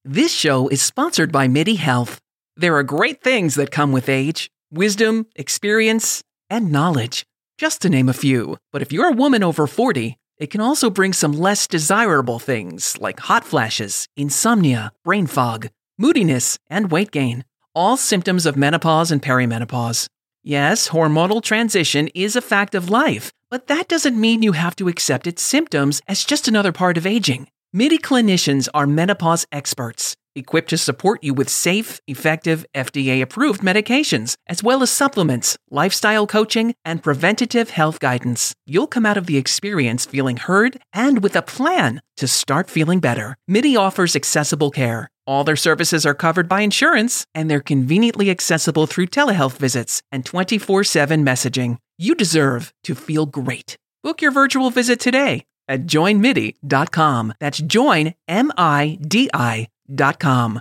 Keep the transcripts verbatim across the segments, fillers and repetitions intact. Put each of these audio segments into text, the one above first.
This show is sponsored by MIDI Health. There are great things that come with age: wisdom, experience, and knowledge, just to name a few. But if you're a woman over forty, it can also bring some less desirable things like hot flashes, insomnia, brain fog, moodiness, and weight gain. All symptoms of menopause and perimenopause. Yes, hormonal transition is a fact of life, but that doesn't mean you have to accept its symptoms as just another part of aging. MIDI clinicians are menopause experts, equipped to support you with safe, effective, F D A-approved medications, as well as supplements, lifestyle coaching, and preventative health guidance. You'll come out of the experience feeling heard and with a plan to start feeling better. MIDI offers accessible care. All their services are covered by insurance, and they're conveniently accessible through telehealth visits and twenty-four seven messaging. You deserve to feel great. Book your virtual visit today at join midi dot com. That's join, M I D I dot com.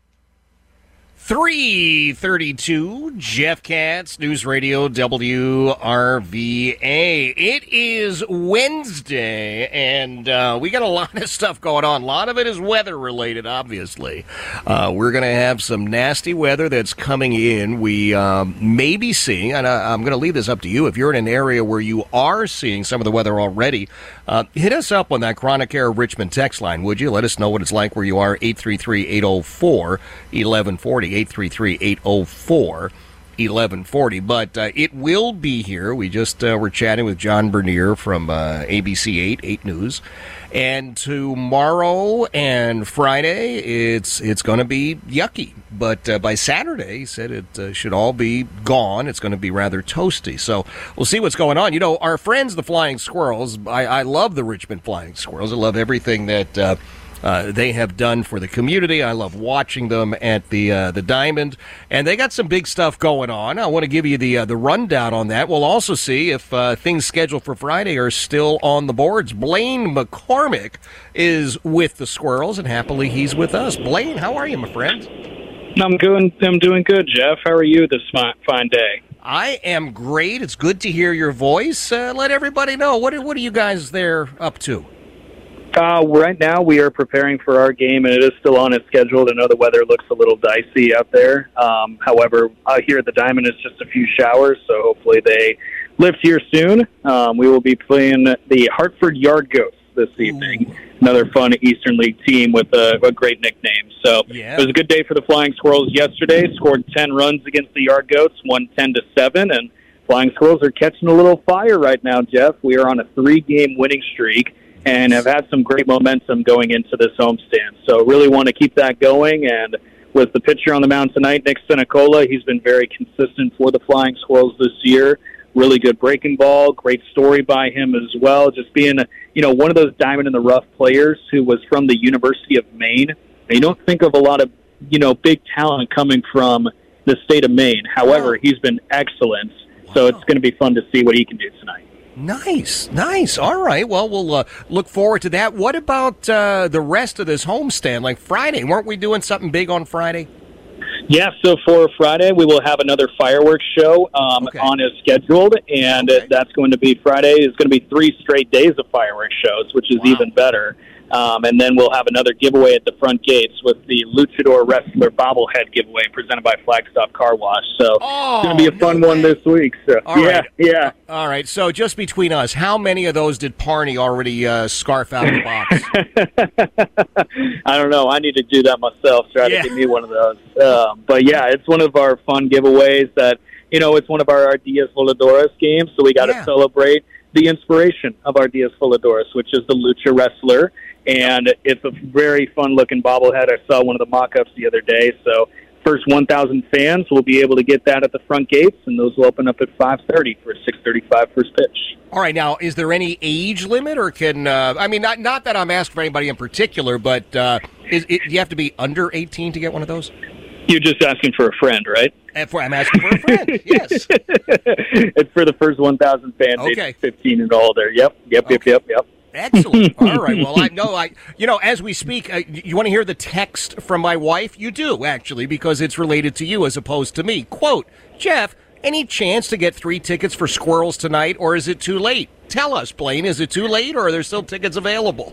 three thirty-two, Jeff Katz, News Radio W R V A. It is Wednesday, and uh, we got a lot of stuff going on. A lot of it is weather-related, obviously. Uh, we're going to have some nasty weather that's coming in. We um, may be seeing, and I, I'm going to leave this up to you, if you're in an area where you are seeing some of the weather already, uh, hit us up on that Chronic Air Richmond text line, would you? Let us know what it's like where you are, eight three three, eight oh four, eleven forty. eight three three, eight oh four, eleven forty. But uh, it will be here. We just uh, were chatting with John Bernier from uh, A B C eight, eight News. And tomorrow and Friday, it's it's going to be yucky. But uh, by Saturday, he said it uh, should all be gone. It's going to be rather toasty. So we'll see what's going on. You know, our friends, the Flying Squirrels, I, I love the Richmond Flying Squirrels. I love everything that Uh, Uh, they have done for the community. I love watching them at the uh, the Diamond, and they got some big stuff going on. I want to give you the uh, the rundown on that. We'll also see if uh, things scheduled for Friday are still on the boards. Blaine McCormick is with the Squirrels, and happily he's with us. Blaine, how are you, my friend? I'm good. I'm doing good, Jeff. How are you this fine, fine day? I am great. It's good to hear your voice. Uh, let everybody know, what are, what are you guys there up to? Uh, right now, we are preparing for our game, and it is still on its schedule. I know the weather looks a little dicey out there. Um, however, out here at the Diamond, it's just a few showers, so hopefully they lift here soon. Um, we will be playing the Hartford Yard Goats this evening. Ooh. Another fun Eastern League team with a, a great nickname. So yeah. It was a good day for the Flying Squirrels yesterday. Scored ten runs against the Yard Goats, won ten to seven, and Flying Squirrels are catching a little fire right now, Jeff. We are on a three-game winning streak and have had some great momentum going into this homestand. So really want to keep that going. And with the pitcher on the mound tonight, Nick Sinicola, he's been very consistent for the Flying Squirrels this year. Really good breaking ball, great story by him as well. Just being, you know, one of those diamond-in-the-rough players who was from the University of Maine. And you don't think of a lot of, you know, big talent coming from the state of Maine. However, wow. he's been excellent. Wow. So it's going to be fun to see what he can do tonight. Nice, nice. All right. Well, we'll uh, look forward to that. What about uh, the rest of this homestand? Like Friday, weren't we doing something big on Friday? Yeah, so for Friday, we will have another fireworks show um, okay. on as scheduled, and okay. that's going to be Friday. It's going to be three straight days of fireworks shows, which is wow. even better. Um, and then we'll have another giveaway at the front gates with the Luchador Wrestler bobblehead giveaway presented by Flagstop Car Wash. So oh, it's going to be a fun no one this week. So All yeah, right. yeah. All right. So just between us, how many of those did Parney already uh, scarf out of the box? I don't know. I need to do that myself. Try yeah. to give me one of those. Um, but yeah, it's one of our fun giveaways that, you know, it's one of our, our Diaz Voladores games. So we got to yeah. celebrate the inspiration of our Diaz Voladores, which is the Lucha Wrestler. And it's a very fun-looking bobblehead. I saw one of the mock-ups the other day. So first one thousand fans will be able to get that at the front gates, and those will open up at five thirty for a six thirty-five first pitch. All right. Now, is there any age limit, or can uh, – I mean, not not that I'm asking for anybody in particular, but uh, is it, do you have to be under eighteen to get one of those? You're just asking for a friend, right? And for, I'm asking for a friend, yes. It's for the first one thousand fans, okay. age fifteen and older. Yep, yep, okay. yep, yep, yep. Excellent. All right. Well, I know. I, you know, as we speak, uh, you want to hear the text from my wife? You do, actually, because it's related to you as opposed to me. Quote, Jeff, any chance to get three tickets for Squirrels tonight, or is it too late? Tell us, Blaine, is it too late, or are there still tickets available?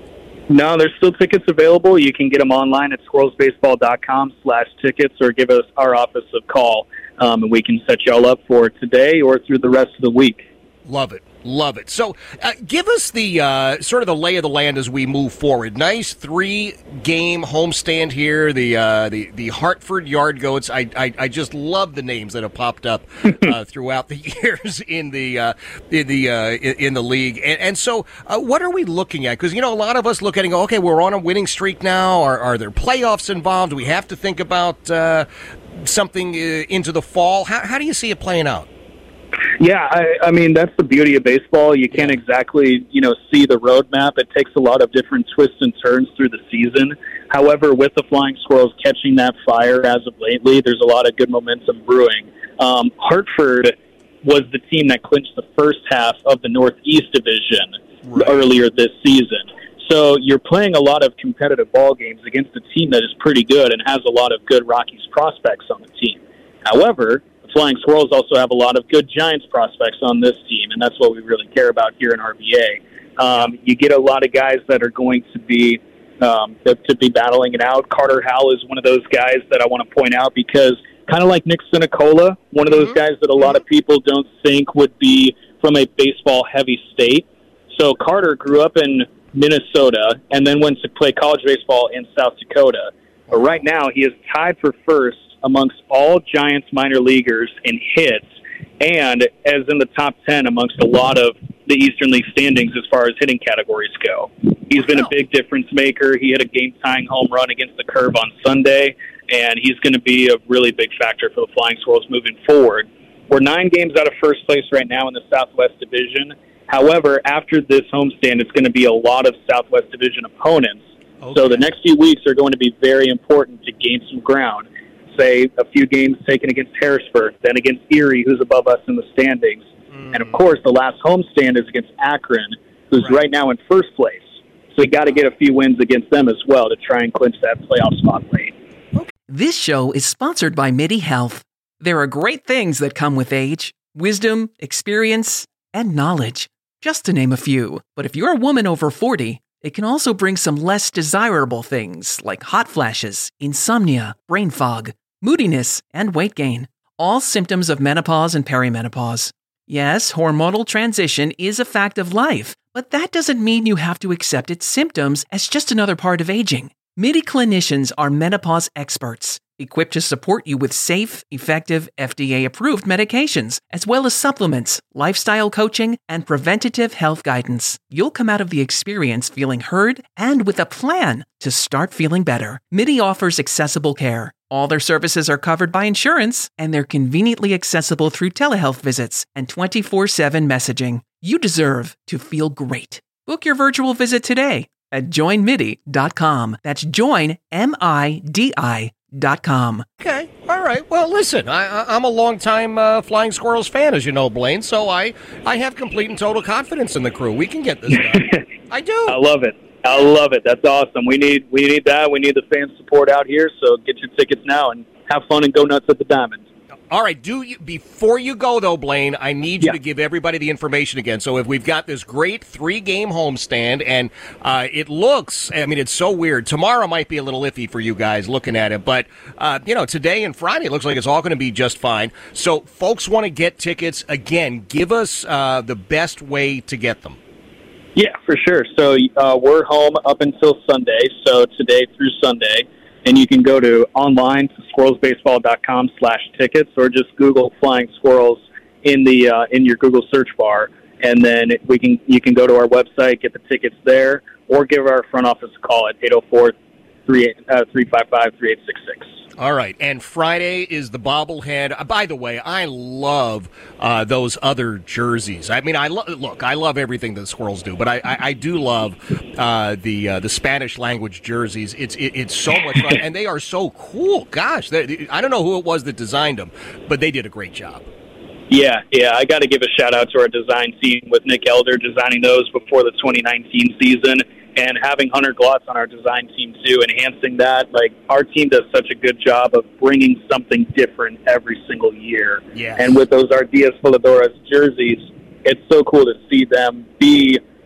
No, there's still tickets available. You can get them online at squirrelsbaseball.com slash tickets or give us our office a call, um, and we can set you all up for today or through the rest of the week. Love it. Love it. So uh, give us the uh, sort of the lay of the land as we move forward. Nice three-game homestand here, the uh, the the Hartford Yard Goats. I, I I just love the names that have popped up uh, throughout the years in the uh, in the uh, in the league. And, and so uh, what are we looking at? Because, you know, a lot of us look at it and go, okay, we're on a winning streak now. Are, are there playoffs involved? Do we have to think about uh, something uh, into the fall? How, how do you see it playing out? Yeah, I, I mean, that's the beauty of baseball. You can't exactly, you know, see the roadmap. It takes a lot of different twists and turns through the season. However, with the Flying Squirrels catching that fire as of lately, there's a lot of good momentum brewing. Um, Hartford was the team that clinched the first half of the Northeast Division right. earlier this season. So you're playing a lot of competitive ball games against a team that is pretty good and has a lot of good Rockies prospects on the team. However, Flying Squirrels also have a lot of good Giants prospects on this team, and that's what we really care about here in R V A. Um, you get a lot of guys that are going to be um, to, to be battling it out. Carter Howell is one of those guys that I want to point out because kind of like Nick Sinicola, one of those mm-hmm. guys that a lot of people don't think would be from a baseball-heavy state. So Carter grew up in Minnesota and then went to play college baseball in South Dakota. But right now he is tied for first amongst all Giants minor leaguers in hits, and as in the top ten amongst a lot of the Eastern League standings as far as hitting categories go. He's been a big difference maker. He hit a game-tying home run against the Curve on Sunday, and he's going to be a really big factor for the Flying Squirrels moving forward. We're nine games out of first place right now in the Southwest Division. However, after this homestand, it's going to be a lot of Southwest Division opponents. Okay. So the next few weeks are going to be very important to gain some ground. Say a few games taken against Harrisburg, then against Erie, who's above us in the standings. Mm. And, of course, the last homestand is against Akron, who's right, right now in first place. So we got to get a few wins against them as well to try and clinch that playoff spot late. This show is sponsored by MIDI Health. There are great things that come with age, wisdom, experience, and knowledge, just to name a few. But if you're a woman over forty, it can also bring some less desirable things like hot flashes, insomnia, brain fog, moodiness, and weight gain. All symptoms of menopause and perimenopause. Yes, hormonal transition is a fact of life, but that doesn't mean you have to accept its symptoms as just another part of aging. MIDI clinicians are menopause experts, equipped to support you with safe, effective, F D A-approved medications, as well as supplements, lifestyle coaching, and preventative health guidance. You'll come out of the experience feeling heard and with a plan to start feeling better. MIDI offers accessible care. All their services are covered by insurance, and they're conveniently accessible through telehealth visits and twenty-four seven messaging. You deserve to feel great. Book your virtual visit today at join midi dot com. That's join, M I D I dot com. Okay, all right. Well, listen, I, I'm a longtime uh, Flying Squirrels fan, as you know, Blaine, so I, I have complete and total confidence in the crew. We can get this done. I do. I love it. I love it. That's awesome. We need we need that. We need the fan support out here, so get your tickets now and have fun and go nuts at the Diamond. All right, do you, before you go, though, Blaine, I need you yeah. to give everybody the information again. So if we've got this great three-game homestand, and uh, it looks, I mean, it's so weird. Tomorrow might be a little iffy for you guys looking at it, but, uh, you know, today and Friday, it looks like it's all going to be just fine. So folks want to get tickets. Again, give us uh, the best way to get them. Yeah, for sure. So uh, we're home up until Sunday, so today through Sunday. And you can go to online to squirrelsbaseball.com slash tickets or just Google Flying Squirrels in the uh, in your Google search bar. And then we can you can go to our website, get the tickets there, or give our front office a call at eight oh four, three five five, three eight six six. All right, and Friday is the bobblehead. Uh, by the way, I love uh, those other jerseys. I mean, I lo- look, I love everything that the Squirrels do, but I, I, I do love uh, the uh, the Spanish language jerseys. It's it, it's so much fun, and they are so cool. Gosh, they, I don't know who it was that designed them, but they did a great job. Yeah, yeah, I got to give a shout out to our design team with Nick Elder designing those before the twenty nineteen season. And having Hunter Glotz on our design team, too, enhancing that. Like, our team does such a good job of bringing something different every single year. Yes. And with those Ardias Voladoras jerseys, it's so cool to see them be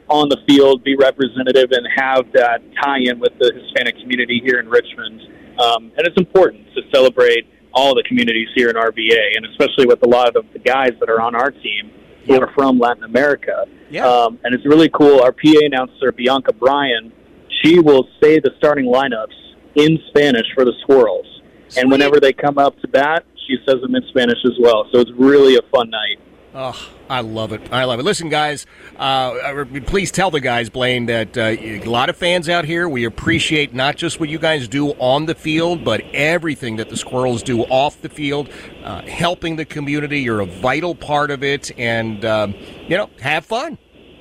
on the field, be representative, and have that tie-in with the Hispanic community here in Richmond. Um, and it's important to celebrate all the communities here in R V A, and especially with a lot of the guys that are on our team who yep. are from Latin America. Yeah. Um, and it's really cool. Our P A announcer, Bianca Bryan, she will say the starting lineups in Spanish for the Squirrels. Sweet. And whenever they come up to bat, she says them in Spanish as well. So it's really a fun night. Oh, I love it. I love it. Listen, guys, uh, please tell the guys, Blaine, that uh, a lot of fans out here, we appreciate not just what you guys do on the field, but everything that the Squirrels do off the field, uh, helping the community. You're a vital part of it, and, um, you know, have fun.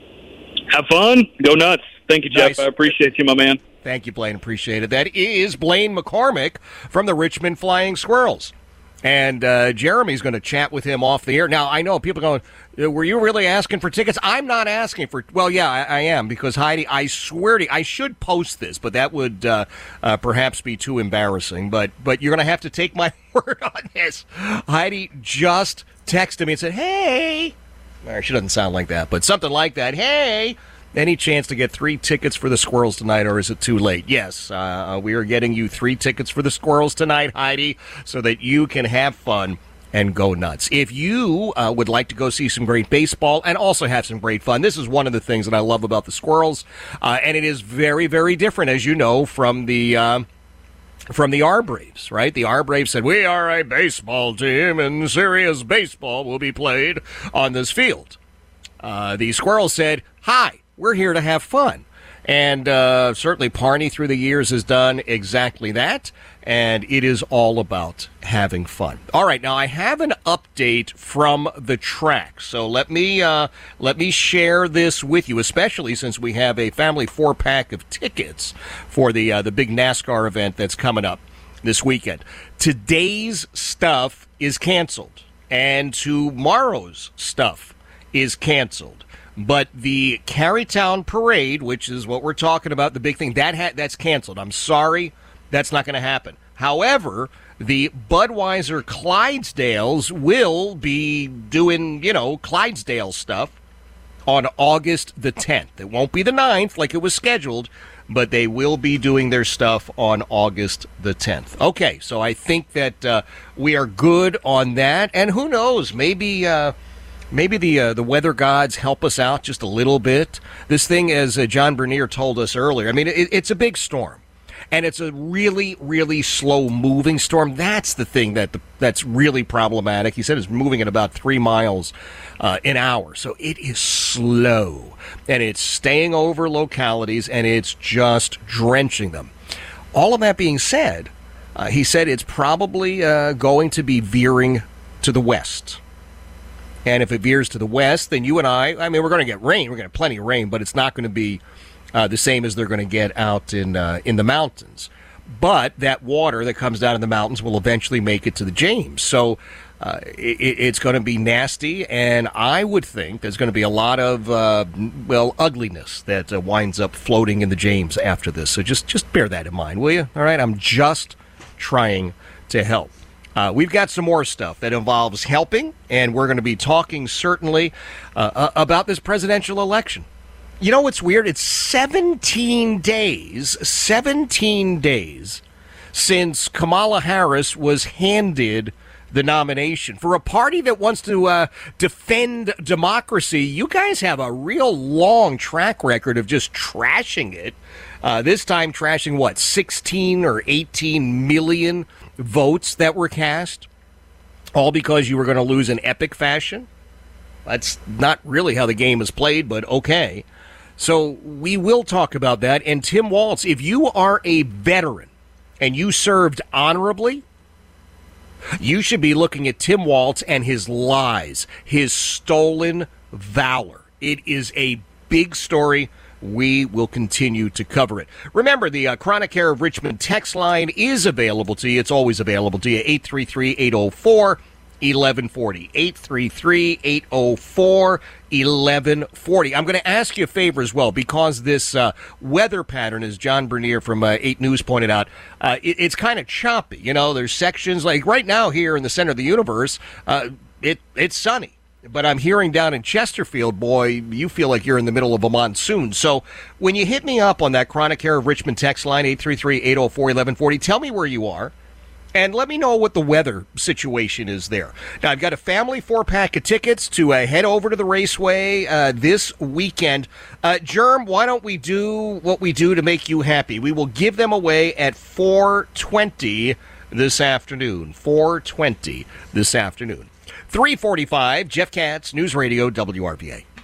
Have fun. Go nuts. Thank you, Jeff. Nice. I appreciate you, my man. Thank you, Blaine. Appreciate it. That is Blaine McCormick from the Richmond Flying Squirrels. And uh, Jeremy's going to chat with him off the air. Now, I know people going, were you really asking for tickets? I'm not asking for, well, yeah, I, I am, because Heidi, I swear to you, I should post this, but that would uh, uh, perhaps be too embarrassing. But but you're going to have to take my word on this. Heidi just texted me and said, hey, or she doesn't sound like that, but something like that. Hey, any chance to get three tickets for the Squirrels tonight, or is it too late? Yes, uh, we are getting you three tickets for the Squirrels tonight, Heidi, so that you can have fun and go nuts. If you uh, would like to go see some great baseball and also have some great fun, this is one of the things that I love about the Squirrels, uh, and it is very, very different, as you know, from the uh, from the R Braves, right? The R Braves said, we are a baseball team, and serious baseball will be played on this field. Uh, the Squirrels said, hi. We're here to have fun. And uh, certainly Parney through the years has done exactly that, and it is all about having fun. All right, now I have an update from the track, so let me uh, let me share this with you, especially since we have a family four-pack of tickets for the uh, the big NASCAR event that's coming up this weekend. Today's stuff is canceled, and tomorrow's stuff is canceled. But the Carytown Parade, which is what we're talking about, the big thing, that ha- that's canceled. I'm sorry, that's not going to happen. However, the Budweiser Clydesdales will be doing, you know, Clydesdale stuff on August the tenth. It won't be the ninth like it was scheduled, but they will be doing their stuff on August the tenth. Okay, so I think that uh, we are good on that. And who knows, maybe... Uh, Maybe the uh, the weather gods help us out just a little bit. This thing, as uh, John Bernier told us earlier, I mean, it, it's a big storm. And it's a really, really slow-moving storm. That's the thing that the, that's really problematic. He said it's moving at about three miles uh, an hour. So it is slow. And it's staying over localities, and it's just drenching them. All of that being said, uh, he said it's probably uh, going to be veering to the west. And if it veers to the west, then you and I, I mean, we're going to get rain. We're going to have plenty of rain, but it's not going to be uh, the same as they're going to get out in uh, in the mountains. But that water that comes down in the mountains will eventually make it to the James. So uh, it, it's going to be nasty, and I would think there's going to be a lot of, uh, well, ugliness that uh, winds up floating in the James after this. So just, just bear that in mind, will you? All right, I'm just trying to help. Uh, we've got some more stuff that involves helping, and we're going to be talking certainly uh, uh, about this presidential election. You know what's weird? It's seventeen days, seventeen days since Kamala Harris was handed the nomination. For a party that wants to uh, defend democracy, you guys have a real long track record of just trashing it. Uh, this time trashing, what, sixteen or eighteen million votes that were cast, all because you were going to lose in epic fashion. That's not really how the game is played, but okay. So we will talk about that. And Tim Walz, if you are a veteran and you served honorably, you should be looking at Tim Walz and his lies, his stolen valor. It is a big story. We will continue to cover it. Remember, the uh, Chronic Care of Richmond text line is available to you. It's always available to you. eight three three, eight oh four, eleven forty. eight three three, eight oh four, eleven forty. I'm going to ask you a favor as well, because this uh, weather pattern, as John Bernier from uh, eight News pointed out, uh, it, it's kind of choppy. You know, there's sections like right now here in the center of the universe, uh, it it's sunny. but I'm hearing down in Chesterfield, boy, you feel like you're in the middle of a monsoon. So when you hit me up on that Chronic Care of Richmond text line, eight three three, eight oh four, eleven forty, tell me where you are. And let me know what the weather situation is there. Now, I've got a family four-pack of tickets to uh, head over to the Raceway uh, this weekend. Uh, Germ, why don't we do what we do to make you happy? We will give them away at four twenty this afternoon. four twenty this afternoon. three forty-five, Jeff Katz, News Radio, W R V A.